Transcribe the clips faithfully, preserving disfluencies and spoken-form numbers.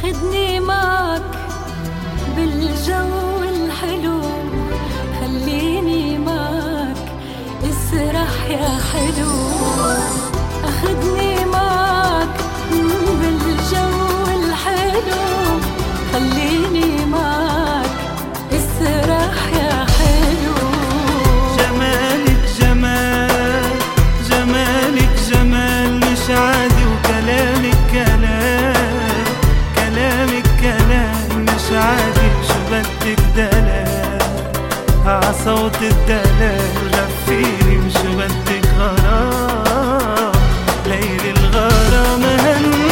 أخدني معك بالجو الحلو، خليني معك اسرح يا حلو. أخدني معك بالجو الحلو، خليني معك اسرح يا حلو. جمالك جمال، جمالك جمال مش عادي، وكلامك كلام، كلامك كلام مش عادي. شو بدك دلال عصوت الدلال، غفيني وشو بدك غرام، ليل الغرام هني.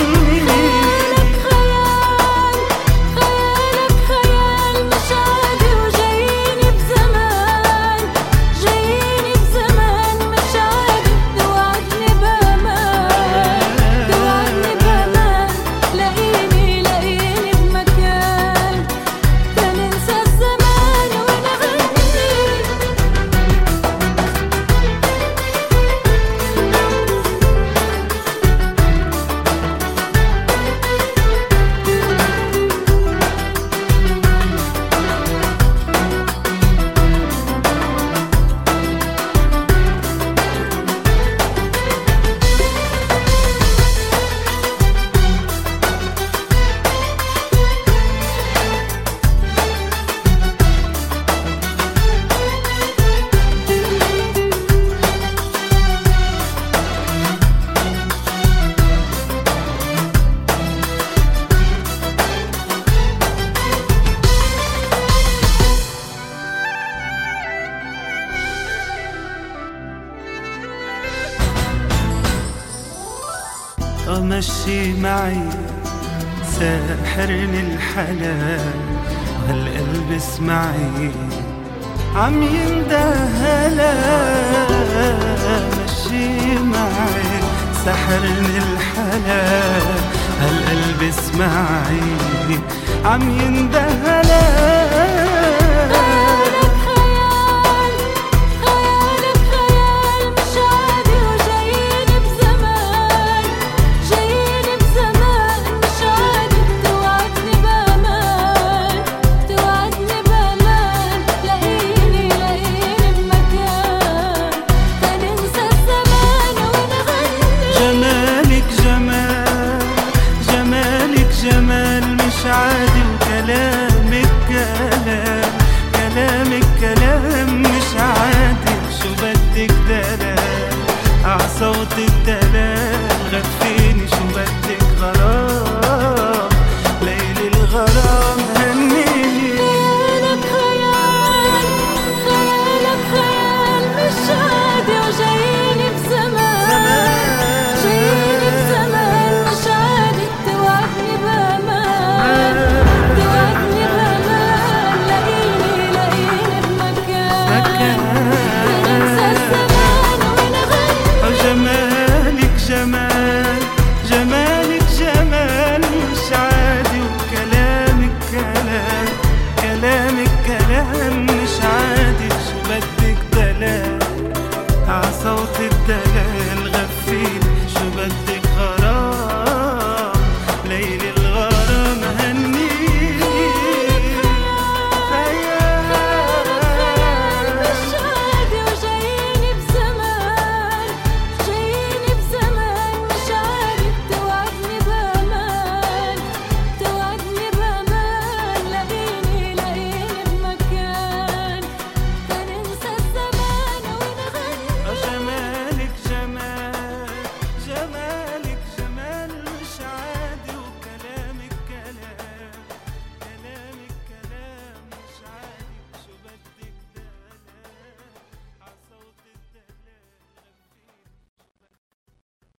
مشي معي ساحرني الحلال، وهالقلب اسمعي عم يندهلا. مشي معي ساحرني الحلال، هالقلب اسمعي عم يندهلا. جمال مش عادي، وكلامك كلام، كلامك كلام مش عادي. شو بدك دلال عصوت الدلال،